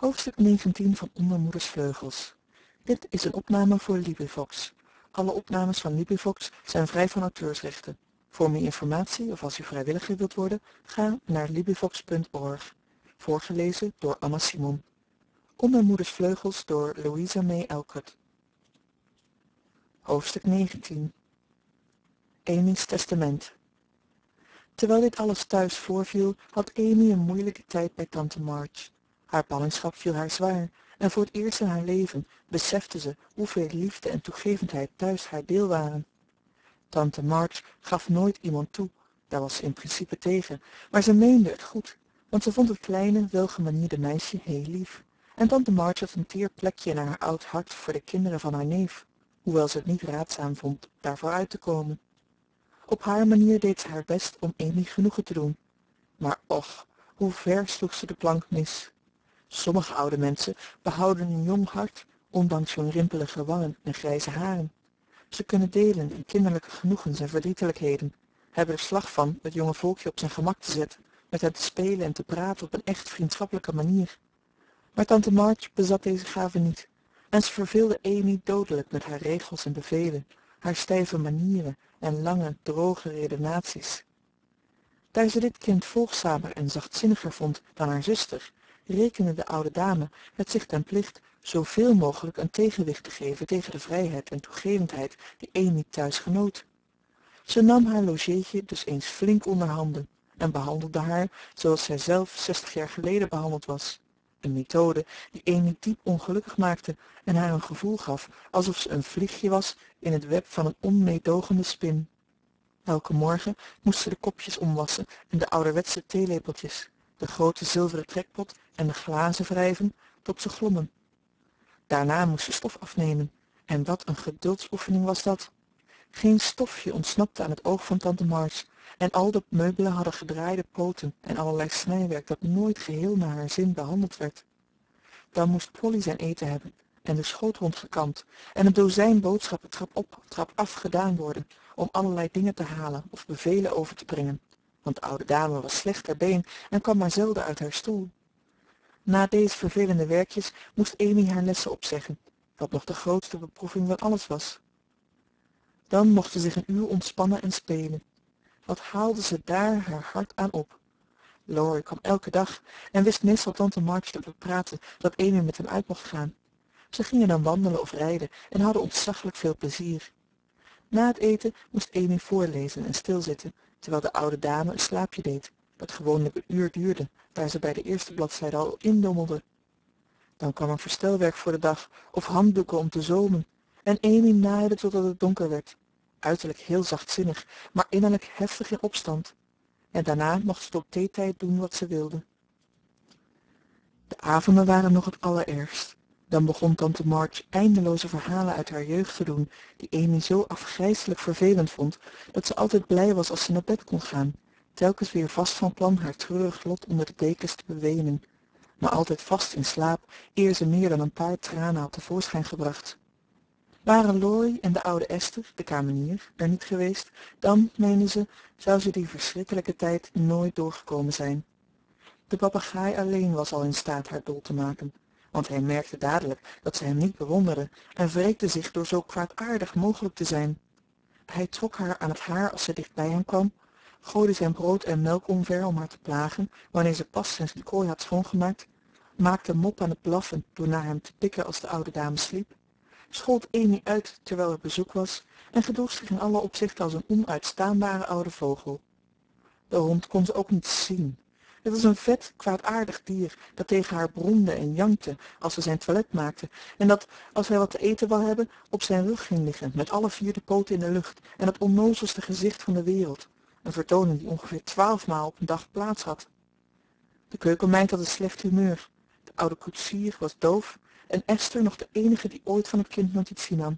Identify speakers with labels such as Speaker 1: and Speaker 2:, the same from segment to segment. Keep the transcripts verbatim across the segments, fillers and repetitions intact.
Speaker 1: Hoofdstuk negentien van Onder Moeders Vleugels. Dit is een opname voor LibriVox. Alle opnames van LibriVox zijn vrij van auteursrechten. Voor meer informatie of als u vrijwilliger wilt worden, ga naar LibriVox punt org. Voorgelezen door Anna Simon. Onder Moeders Vleugels door Louisa May Alcott. Hoofdstuk negentien. Amy's testament. Terwijl dit alles thuis voorviel, had Amy een moeilijke tijd bij tante March. Haar ballingschap viel haar zwaar en voor het eerst in haar leven besefte ze hoeveel liefde en toegevendheid thuis haar deel waren. Tante March gaf nooit iemand toe, daar was ze in principe tegen, maar ze meende het goed, want ze vond het kleine, welgemanierde meisje heel lief. En tante March had een teer plekje in haar oud hart voor de kinderen van haar neef, hoewel ze het niet raadzaam vond daarvoor uit te komen. Op haar manier deed ze haar best om Amy genoegen te doen. Maar och, hoe ver sloeg ze de plank mis. Sommige oude mensen behouden een jong hart, ondanks hun rimpelige wangen en grijze haren. Ze kunnen delen in kinderlijke genoegens en verdrietelijkheden, hebben er slag van het jonge volkje op zijn gemak te zetten, met hen te spelen en te praten op een echt vriendschappelijke manier. Maar tante March bezat deze gave niet, en ze verveelde Amy dodelijk met haar regels en bevelen, haar stijve manieren en lange, droge redenaties. Daar ze dit kind volgzamer en zachtzinniger vond dan haar zuster, rekende de oude dame het zich ten plicht zoveel mogelijk een tegenwicht te geven tegen de vrijheid en toegevendheid die Amy thuis genoot. Ze nam haar logéetje dus eens flink onder handen en behandelde haar zoals zij zelf zestig jaar geleden behandeld was, een methode die Amy diep ongelukkig maakte en haar een gevoel gaf alsof ze een vliegje was in het web van een onmeedoogende spin. Elke morgen moest ze de kopjes omwassen en de ouderwetse theelepeltjes, de grote zilveren trekpot en de glazen wrijven tot ze glommen. Daarna moest ze stof afnemen, en wat een geduldsoefening was dat. Geen stofje ontsnapte aan het oog van tante March, en al de meubelen hadden gedraaide poten en allerlei snijwerk dat nooit geheel naar haar zin behandeld werd. Dan moest Polly zijn eten hebben en de schoothond gekamd en een dozijn boodschappen trap op, trap af gedaan worden om allerlei dingen te halen of bevelen over te brengen, want de oude dame was slecht ter been en kwam maar zelden uit haar stoel. Na deze vervelende werkjes moest Amy haar lessen opzeggen, wat nog de grootste beproeving van alles was. Dan mocht ze zich een uur ontspannen en spelen. Wat haalde ze daar haar hart aan op? Laurie kwam elke dag en wist meestal tante March te bepraten dat Amy met hem uit mocht gaan. Ze gingen dan wandelen of rijden en hadden ontzaglijk veel plezier. Na het eten moest Amy voorlezen en stilzitten, terwijl de oude dame een slaapje deed, dat gewoonlijk een uur duurde, daar ze bij de eerste bladzijde al indommelde. Dan kwam er verstelwerk voor de dag of handdoeken om te zomen, en Amy naaide totdat het donker werd, uiterlijk heel zachtzinnig, maar innerlijk heftig in opstand. En daarna mocht ze tot theetijd doen wat ze wilde. De avonden waren nog het allerergst. Dan begon tante March eindeloze verhalen uit haar jeugd te doen, die Amy zo afgrijselijk vervelend vond, dat ze altijd blij was als ze naar bed kon gaan, telkens weer vast van plan haar treurig lot onder de dekens te bewenen, maar altijd vast in slaap, eer ze meer dan een paar tranen had tevoorschijn gebracht. Waren Laurie en de oude Esther, de kamenier, er niet geweest, dan, meende ze, zou ze die verschrikkelijke tijd nooit doorgekomen zijn. De papegaai alleen was al in staat haar dol te maken, want hij merkte dadelijk dat ze hem niet bewonderde en wreekte zich door zo kwaadaardig mogelijk te zijn. Hij trok haar aan het haar als ze dicht bij hem kwam, gooide zijn brood en melk omver om haar te plagen wanneer ze pas zijn kooi had schoongemaakt, maakte mop aan het blaffen door naar hem te pikken als de oude dame sliep, schold Amy uit terwijl er bezoek was en gedroeg zich in alle opzichten als een onuitstaanbare oude vogel. De hond kon ze ook niet zien. Het was een vet, kwaadaardig dier dat tegen haar bromde en jankte als ze zijn toilet maakte en dat, als hij wat te eten wou hebben, op zijn rug ging liggen met alle vier de poten in de lucht en het onnozelste gezicht van de wereld, een vertooning die ongeveer twaalf maal op een dag plaats had. De keukenmeid had een slecht humeur, de oude koetsier was doof en Esther nog de enige die ooit van het kind notitie nam.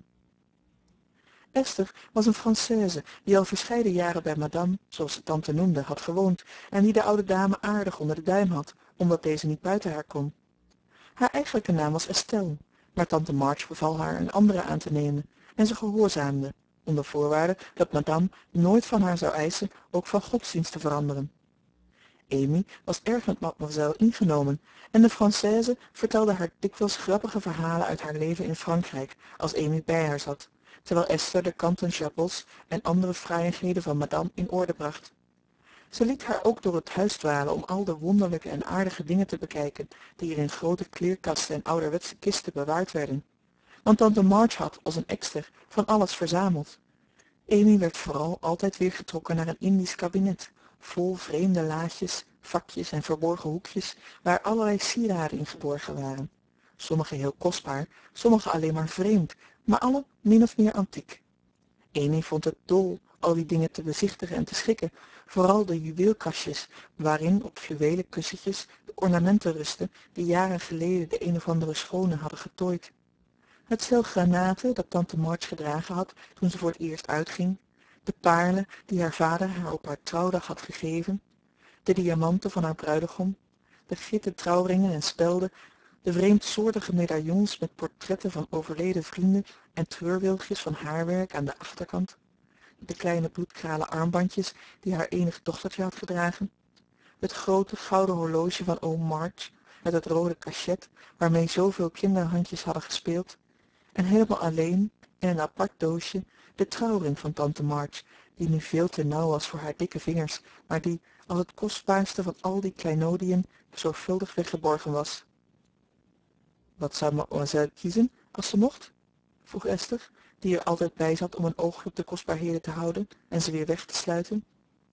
Speaker 1: Esther was een Française die al verscheiden jaren bij madame, zoals ze tante noemde, had gewoond en die de oude dame aardig onder de duim had, omdat deze niet buiten haar kon. Haar eigenlijke naam was Estelle, maar tante March beval haar een andere aan te nemen en ze gehoorzaamde, onder voorwaarde dat madame nooit van haar zou eisen ook van godsdienst te veranderen. Amy was erg met mademoiselle ingenomen en de Française vertelde haar dikwijls grappige verhalen uit haar leven in Frankrijk als Amy bij haar zat, terwijl Esther de kanten jabots en andere fraaiigheden van madame in orde bracht. Ze liet haar ook door het huis dwalen om al de wonderlijke en aardige dingen te bekijken die er in grote kleerkasten en ouderwetse kisten bewaard werden, want tante March had als een ekster van alles verzameld. Amy werd vooral altijd weer getrokken naar een Indisch kabinet, vol vreemde laadjes, vakjes en verborgen hoekjes waar allerlei sieraden in geborgen waren. Sommige heel kostbaar, sommige alleen maar vreemd, maar alle min of meer antiek. Amy vond het dol al die dingen te bezichtigen en te schikken, vooral de juweelkastjes waarin op fluwelen kussentjes de ornamenten rustten die jaren geleden de een of andere schone hadden getooid. Het stel granaten dat tante March gedragen had toen ze voor het eerst uitging, de paarlen die haar vader haar op haar trouwdag had gegeven, de diamanten van haar bruidegom, de gitten trouwringen en spelden, de vreemdsoortige medaillons met portretten van overleden vrienden en treurwilgjes van haarwerk aan de achterkant, de kleine bloedkralen armbandjes die haar enig dochtertje had gedragen, het grote gouden horloge van oom March met het rode cachet waarmee zoveel kinderhandjes hadden gespeeld, en helemaal alleen, in een apart doosje, de trouwring van tante March, die nu veel te nauw was voor haar dikke vingers, maar die, als het kostbaarste van al die kleinodiën, zorgvuldig weggeborgen was. Wat zou mademoiselle kiezen, als ze mocht? Vroeg Esther, die er altijd bij zat om een oogje op de kostbaarheden te houden en ze weer weg te sluiten.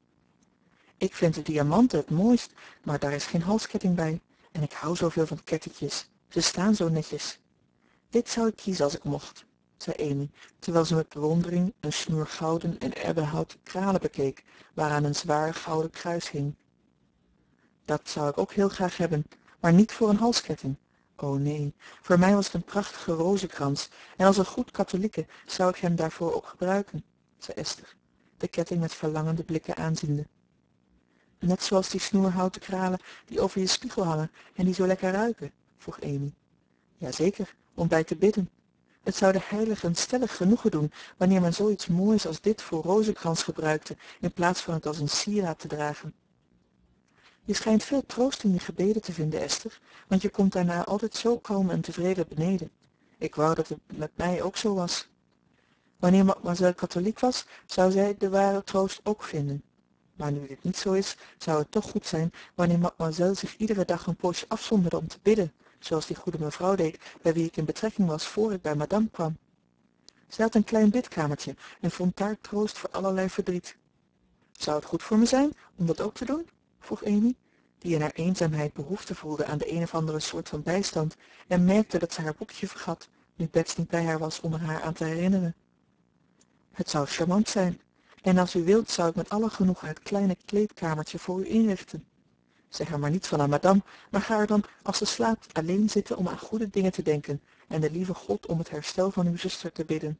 Speaker 1: Ik vind de diamanten het mooist, maar daar is geen halsketting bij, en ik hou zoveel van kettingjes. Ze staan zo netjes. Dit zou ik kiezen als ik mocht, zei Amy, terwijl ze met bewondering een snoer gouden en ebbenhouten kralen bekeek, waaraan een zwaar gouden kruis hing. Dat zou ik ook heel graag hebben, maar niet voor een halsketting. O nee, voor mij was het een prachtige rozenkrans, en als een goed katholieke zou ik hem daarvoor ook gebruiken, zei Esther, de ketting met verlangende blikken aanziende. Net zoals die snoerhouten kralen die over je spiegel hangen en die zo lekker ruiken, vroeg Amy. Jazeker, om bij te bidden. Het zou de heiligen stellig genoegen doen wanneer men zoiets moois als dit voor rozenkrans gebruikte in plaats van het als een sieraad te dragen. Je schijnt veel troost in je gebeden te vinden, Esther, want je komt daarna altijd zo kalm en tevreden beneden. Ik wou dat het met mij ook zo was. Wanneer mademoiselle katholiek was, zou zij de ware troost ook vinden. Maar nu dit niet zo is, zou het toch goed zijn wanneer mademoiselle zich iedere dag een poosje afzonderde om te bidden, zoals die goede mevrouw deed bij wie ik in betrekking was voor ik bij madame kwam. Zij had een klein bidkamertje en vond daar troost voor allerlei verdriet. Zou het goed voor me zijn om dat ook te doen? Vroeg Amy, die in haar eenzaamheid behoefte voelde aan de een of andere soort van bijstand en merkte dat ze haar boekje vergat, nu Bets niet bij haar was om er haar aan te herinneren. Het zou charmant zijn, en als u wilt zou ik met alle genoegen het kleine kleedkamertje voor u inrichten. Zeg er maar niets van aan madame, maar ga er dan, als ze slaapt, alleen zitten om aan goede dingen te denken en de lieve God om het herstel van uw zuster te bidden.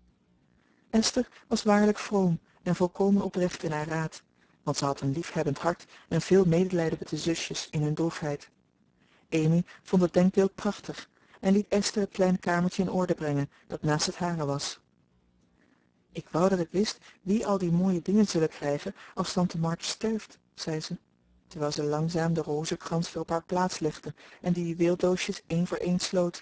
Speaker 1: Esther was waarlijk vroom en volkomen oprecht in haar raad, want ze had een liefhebbend hart en veel medelijden met de zusjes in hun droefheid. Amy vond het denkbeeld prachtig en liet Esther het kleine kamertje in orde brengen dat naast het hare was. Ik wou dat ik wist wie al die mooie dingen zullen krijgen als tante March sterft, zei ze, terwijl ze langzaam de rozenkrans weer op haar plaats legde en de juweeldoosjes één voor één sloot.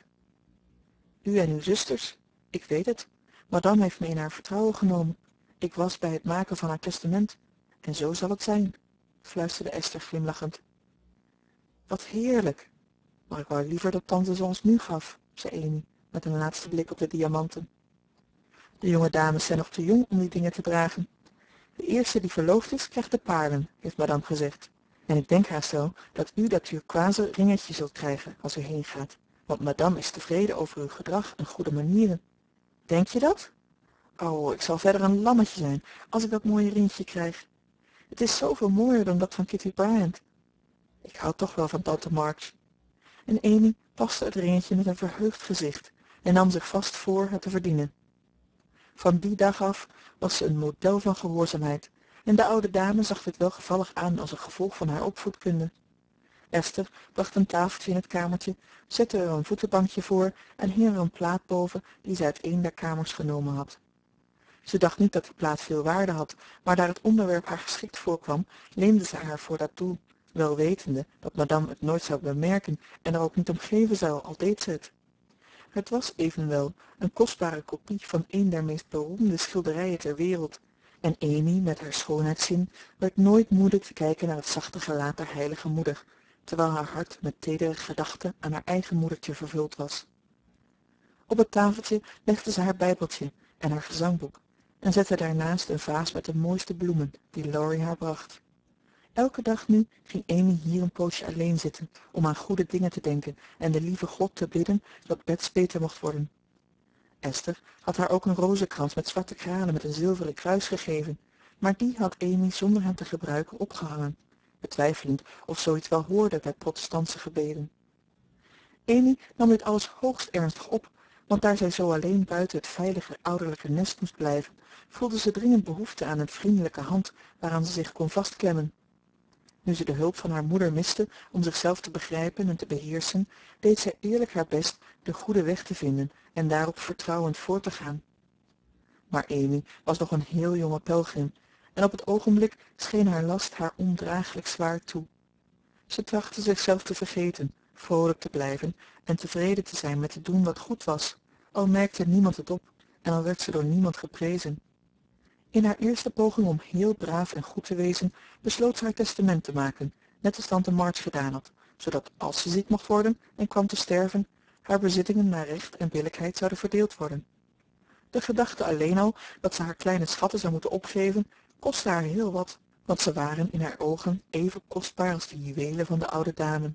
Speaker 1: U en uw zusters, ik weet het. Madame heeft me in haar vertrouwen genomen. Ik was bij het maken van haar testament en zo zal het zijn, fluisterde Esther glimlachend. Wat heerlijk! Maar ik wou liever dat tante ze ons nu gaf, zei Amy, met een laatste blik op de diamanten. De jonge dames zijn nog te jong om die dingen te dragen. De eerste die verloofd is, krijgt de paarlen, heeft madame gezegd. En ik denk haast wel dat u dat turkooizen ringetje zult krijgen als u heen gaat, want madame is tevreden over uw gedrag en goede manieren. Denk je dat? Oh, ik zal verder een lammetje zijn als ik dat mooie ringetje krijg. Het is zoveel mooier dan dat van Kitty Bryant. Ik hou toch wel van tante March. En Amy paste het ringetje met een verheugd gezicht en nam zich vast voor het te verdienen. Van die dag af was ze een model van gehoorzaamheid en de oude dame zag dit welgevallig aan als een gevolg van haar opvoedkunde. Esther bracht een tafeltje in het kamertje, zette er een voetenbankje voor en hing er een plaat boven die zij uit een der kamers genomen had. Ze dacht niet dat die plaat veel waarde had, maar daar het onderwerp haar geschikt voorkwam, leende ze haar voor dat doel wel wetende dat madame het nooit zou bemerken en er ook niet om geven zou, al deed ze het. Het was evenwel een kostbare kopie van een der meest beroemde schilderijen ter wereld, en Amy met haar schoonheidszin werd nooit moede te kijken naar het zachte gelaat der heilige moeder, terwijl haar hart met tedere gedachten aan haar eigen moedertje vervuld was. Op het tafeltje legde ze haar bijbeltje en haar gezangboek en zette daarnaast een vaas met de mooiste bloemen die Laurie haar bracht. Elke dag nu ging Amy hier een poosje alleen zitten om aan goede dingen te denken en de lieve God te bidden dat Bets beter mocht worden. Esther had haar ook een rozenkrans met zwarte kralen met een zilveren kruis gegeven, maar die had Amy zonder hem te gebruiken opgehangen, betwijfelend of zoiets wel hoorde bij protestantse gebeden. Amy nam dit alles hoogst ernstig op, want daar zij zo alleen buiten het veilige ouderlijke nest moest blijven, voelde ze dringend behoefte aan een vriendelijke hand waaraan ze zich kon vastklemmen. Nu ze de hulp van haar moeder miste om zichzelf te begrijpen en te beheersen, deed zij eerlijk haar best de goede weg te vinden en daarop vertrouwend voort te gaan. Maar Amy was nog een heel jonge pelgrim en op het ogenblik scheen haar last haar ondraaglijk zwaar toe. Ze trachtte zichzelf te vergeten, vrolijk te blijven en tevreden te zijn met te doen wat goed was, al merkte niemand het op en al werd ze door niemand geprezen. In haar eerste poging om heel braaf en goed te wezen, besloot ze haar testament te maken, net als tante March gedaan had, zodat als ze ziek mocht worden en kwam te sterven, haar bezittingen naar recht en billijkheid zouden verdeeld worden. De gedachte alleen al dat ze haar kleine schatten zou moeten opgeven, kostte haar heel wat, want ze waren in haar ogen even kostbaar als de juwelen van de oude dame.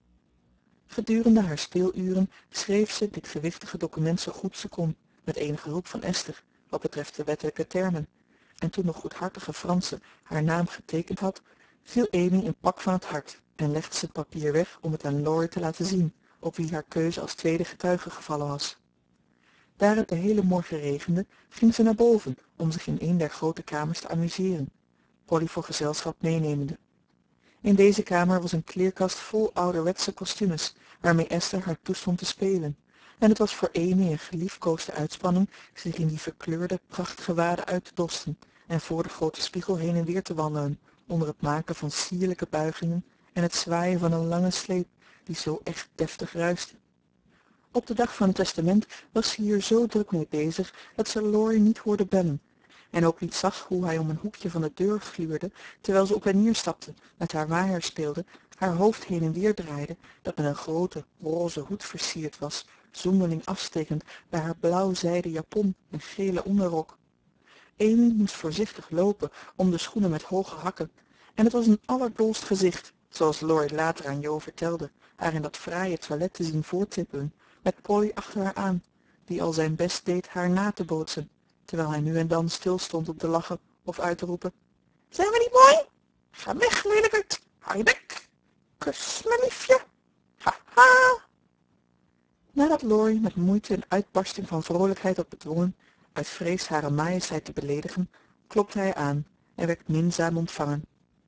Speaker 1: Gedurende haar speeluren schreef ze dit gewichtige document zo goed ze kon, met enige hulp van Esther, wat betreft de wettelijke termen, en toen de goedhartige Franse haar naam getekend had, viel Amy een pak van het hart en legde ze het papier weg om het aan Laurie te laten zien, op wie haar keuze als tweede getuige gevallen was. Daar het de hele morgen regende, ging ze naar boven om zich in een der grote kamers te amuseren, Polly voor gezelschap meenemende. In deze kamer was een kleerkast vol ouderwetse kostumes, waarmee Esther haar toestond te spelen, en het was voor Amy een geliefkoosde uitspanning zich in die verkleurde prachtgewaden uit te dosten en voor de grote spiegel heen en weer te wandelen, onder het maken van sierlijke buigingen en het zwaaien van een lange sleep die zo echt deftig ruiste. Op de dag van het testament was ze hier zo druk mee bezig dat ze Laurie niet hoorde bellen en ook niet zag hoe hij om een hoekje van de deur gluurde terwijl ze op en neer stapte, met haar waaier speelde, haar hoofd heen en weer draaide, dat met een grote roze hoed versierd was, zonderling afstekend bij haar blauw zijden japon en gele onderrok. Amy moest voorzichtig lopen om de schoenen met hoge hakken, en het was een allerdolst gezicht, zoals Laurie later aan Jo vertelde, haar in dat fraaie toilet te zien voorttippelen, met Polly achter haar aan, die al zijn best deed haar na te bootsen, terwijl hij nu en dan stilstond om te lachen of uit te roepen: "Zijn we niet mooi? Ga weg, lelijkerd! Hou je bek! Kus me, liefje! Ha, ha!" Nadat Laurie met moeite een uitbarsting van vrolijkheid had bedwongen, uit vrees hare majesteit te beledigen, klopte hij aan en werd minzaam ontvangen.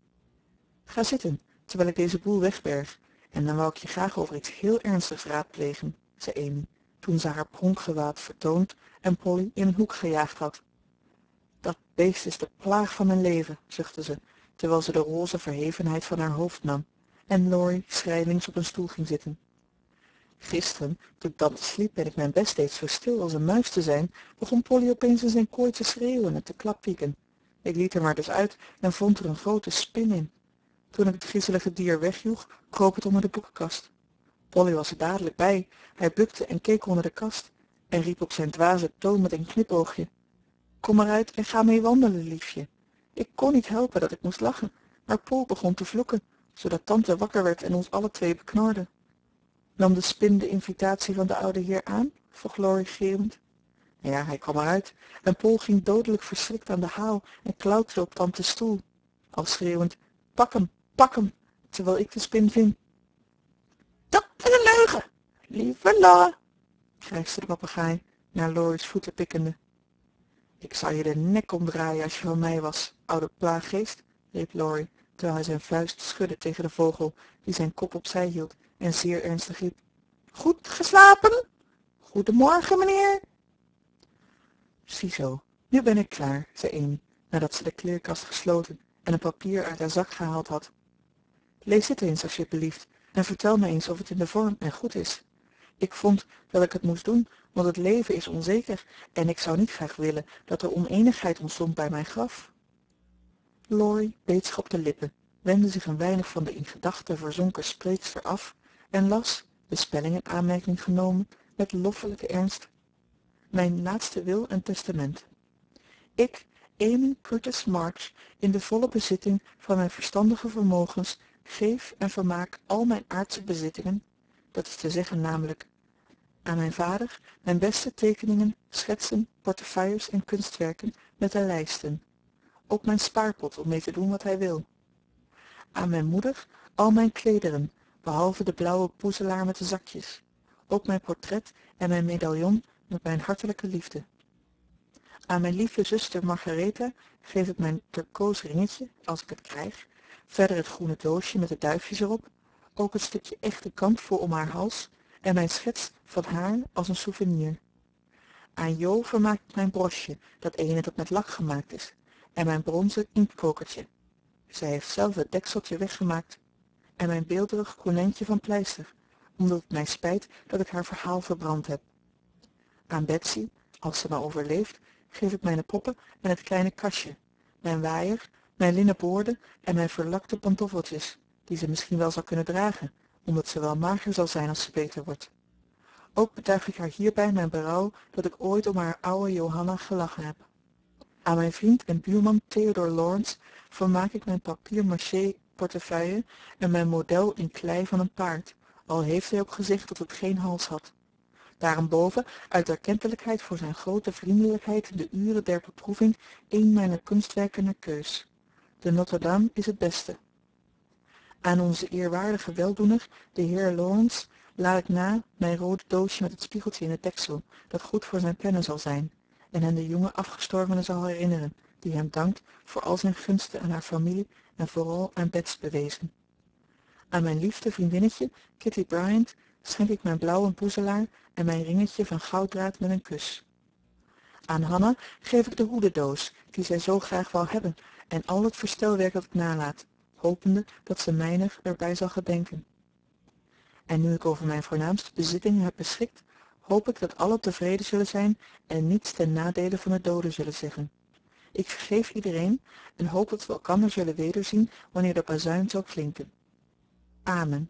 Speaker 1: "Ga zitten, terwijl ik deze boel wegberg, en dan wou ik je graag over iets heel ernstigs raadplegen," zei Amy, toen ze haar pronkgewaad vertoond en Polly in een hoek gejaagd had. "Dat beest is de plaag van mijn leven," zuchtte ze, terwijl ze de roze verhevenheid van haar hoofd nam en Laurie schrijlings op een stoel ging zitten. "Gisteren, toen tante sliep en ik mijn best deed zo stil als een muis te zijn, begon Polly opeens in zijn kooi te schreeuwen en te klapwieken. Ik liet hem er dus uit en vond er een grote spin in. Toen ik het griezelige dier wegjoeg, kroop het onder de boekenkast. Polly was er dadelijk bij. Hij bukte en keek onder de kast en riep op zijn dwaze toon met een knipoogje: 'Kom eruit en ga mee wandelen, liefje.' Ik kon niet helpen dat ik moest lachen, maar Pol begon te vloeken, zodat tante wakker werd en ons alle twee beknorde." "Nam de spin de invitatie van de oude heer aan?" vroeg Laurie geeuwend. "Ja, hij kwam eruit en Pol ging dodelijk verschrikt aan de haal en klauterde op tantes stoel, al schreeuwend: 'Pak hem, pak hem,' terwijl ik de spin ving." "Dat is een leugen, lieve Laura," krijschte de papegaai, naar Laurie's voeten pikkende. "Ik zou je de nek omdraaien als je van mij was, oude plaaggeest," riep Laurie, terwijl hij zijn vuist schudde tegen de vogel, die zijn kop opzij hield en zeer ernstig riep: "Goed geslapen? Goedemorgen, meneer." "Ziezoo, nu ben ik klaar," zei Amy, nadat ze de kleerkast gesloten en een papier uit haar zak gehaald had. Lees dit eens alsjeblieft en vertel me eens of het in de vorm en goed is. Ik vond dat ik het moest doen, want het leven is onzeker en ik zou niet graag willen dat er oneenigheid ontstond bij mijn graf. Laurie beet zich op de lippen, wendde zich een weinig van de in gedachten verzonken spreekster af en las, de spelling in aanmerking genomen, met loffelijke ernst: Mijn laatste wil en testament. Ik, Amy Curtis March, in de volle bezitting van mijn verstandige vermogens, geef en vermaak al mijn aardse bezittingen, dat is te zeggen namelijk aan mijn vader mijn beste tekeningen, schetsen, portefeuilles en kunstwerken met de lijsten, ook mijn spaarpot om mee te doen wat hij wil. Aan mijn moeder al mijn klederen, behalve de blauwe poezelaar met de zakjes, ook mijn portret en mijn medaillon met mijn hartelijke liefde. Aan mijn lieve zuster Margaretha geef ik mijn turkoos ringetje, als ik het krijg, verder het groene doosje met de duifjes erop, ook het stukje echte kant voor om haar hals en mijn schets van haar als een souvenir. Aan Jo vermaak ik mijn brosje, dat ene dat met lak gemaakt is, en mijn bronzen inktkokertje. Zij heeft zelf het dekseltje weggemaakt, en mijn beelderig konijntje van pleister, omdat het mij spijt dat ik haar verhaal verbrand heb. Aan Betsy, als ze me overleeft, geef ik mijn poppen en het kleine kastje, mijn waaier, mijn linnen boorden en mijn verlakte pantoffeltjes, die ze misschien wel zal kunnen dragen, omdat ze wel mager zal zijn als ze beter wordt. Ook betuig ik haar hierbij mijn berouw dat ik ooit om haar oude Johanna gelachen heb. Aan mijn vriend en buurman Theodore Lawrence vermaak ik mijn papier-maché portefeuille en mijn model in klei van een paard, al heeft hij ook gezegd dat het geen hals had. Daarenboven, uit erkentelijkheid voor zijn grote vriendelijkheid in de uren der beproeving, een mijner kunstwerken naar keus. De Notre-Dame is het beste. Aan onze eerwaardige weldoener, de heer Lawrence, laat ik na mijn rode doosje met het spiegeltje in het deksel, dat goed voor zijn pennen zal zijn, en hen de jonge afgestorvene zal herinneren, die hem dankt voor al zijn gunsten aan haar familie en vooral aan Bets bewezen. Aan mijn liefste vriendinnetje, Kitty Bryant, schenk ik mijn blauwe boezelaar en mijn ringetje van gouddraad met een kus. Aan Hanna geef ik de hoedendoos, die zij zo graag wou hebben, en al het verstelwerk dat ik nalaat, hopende dat ze mijner erbij zal gedenken. En nu ik over mijn voornaamste bezittingen heb beschikt, hoop ik dat allen tevreden zullen zijn en niets ten nadele van de doden zullen zeggen. Ik vergeef iedereen en hoop dat we elkander zullen wederzien wanneer de bazuin zal klinken. Amen.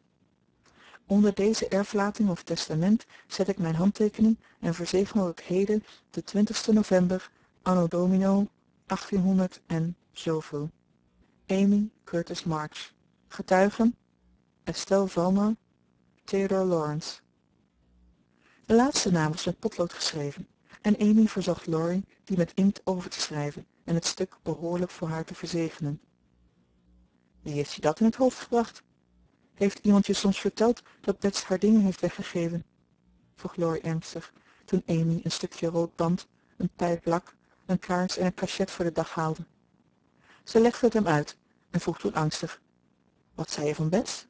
Speaker 1: Onder deze erflating of testament zet ik mijn handtekening en verzegel dat ik heden, de twintigste november, anno domino, achttienhonderd en zoveel. Amy Curtis March. Getuigen: Estelle Valmont, Theodore Lawrence. De laatste naam was met potlood geschreven en Amy verzocht Laurie die met inkt over te schrijven en het stuk behoorlijk voor haar te verzegelen. Wie heeft je dat in het hoofd gebracht? Heeft iemand je soms verteld dat Bets haar dingen heeft weggegeven? Vroeg Laurie ernstig, toen Amy een stukje rood band, een pijp lak, een kaars en een cachet voor de dag haalde. Ze legde het hem uit en vroeg toen angstig: Wat zei je van Bets?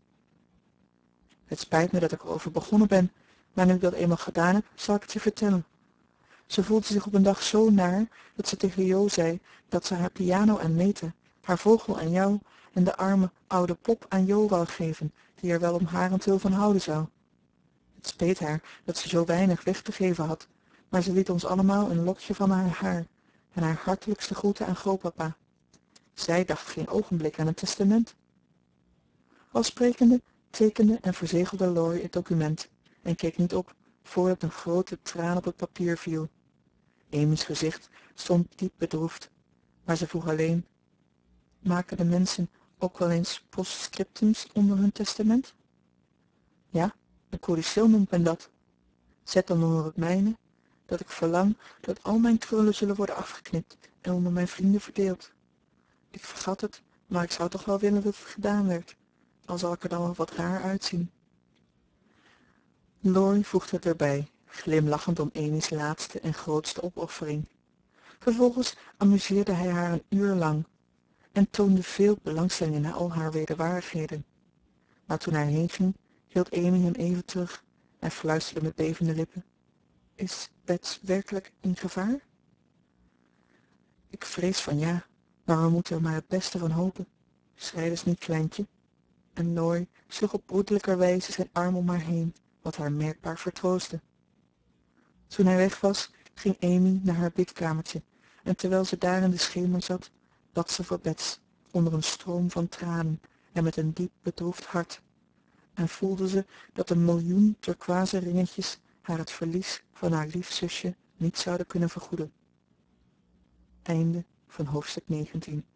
Speaker 1: Het spijt me dat ik erover begonnen ben, maar nu ik dat eenmaal gedaan heb, zal ik het je vertellen. Ze voelde zich op een dag zo naar dat ze tegen Jo zei dat ze haar piano aan Meta, haar vogel aan jou en de arme oude pop aan Jo wou geven, die er wel om harentwil van houden zou. Het speet haar dat ze zo weinig weg te geven had, maar ze liet ons allemaal een lokje van haar haar en haar hartelijkste groeten aan grootpapa. Zij dacht geen ogenblik aan het testament. Al sprekende tekende en verzegelde Laurie het document en keek niet op voordat een grote traan op het papier viel. Amy's gezicht stond diep bedroefd, maar ze vroeg alleen: Maken de mensen ook wel eens postscriptums onder hun testament? Ja, een codicil noemt men dat. Zet dan onder het mijne dat ik verlang dat al mijn krullen zullen worden afgeknipt en onder mijn vrienden verdeeld. Ik vergat het, maar ik zou toch wel willen dat het gedaan werd, al zal ik er dan wel wat raar uitzien. Laurie voegde het erbij, glimlachend om Amy's laatste en grootste opoffering. Vervolgens amuseerde hij haar een uur lang en toonde veel belangstelling in al haar wederwaardigheden. Maar toen hij heenging, hield Amy hem even terug en fluisterde met bevende lippen: Is Bets werkelijk in gevaar? Ik vrees van ja, maar we moeten er maar het beste van hopen. Schreid eens niet, kleintje. en Laurie sloeg op broederlijke wijze zijn arm om haar heen, wat haar merkbaar vertroostte. Toen hij weg was, ging Amy naar haar bidkamertje en terwijl ze daar in de schemer zat, bad ze voor Bets, onder een stroom van tranen en met een diep bedroefd hart, en voelde ze dat een miljoen turkooizen ringetjes haar het verlies van haar lief zusje niet zouden kunnen vergoeden. Einde van hoofdstuk negentien.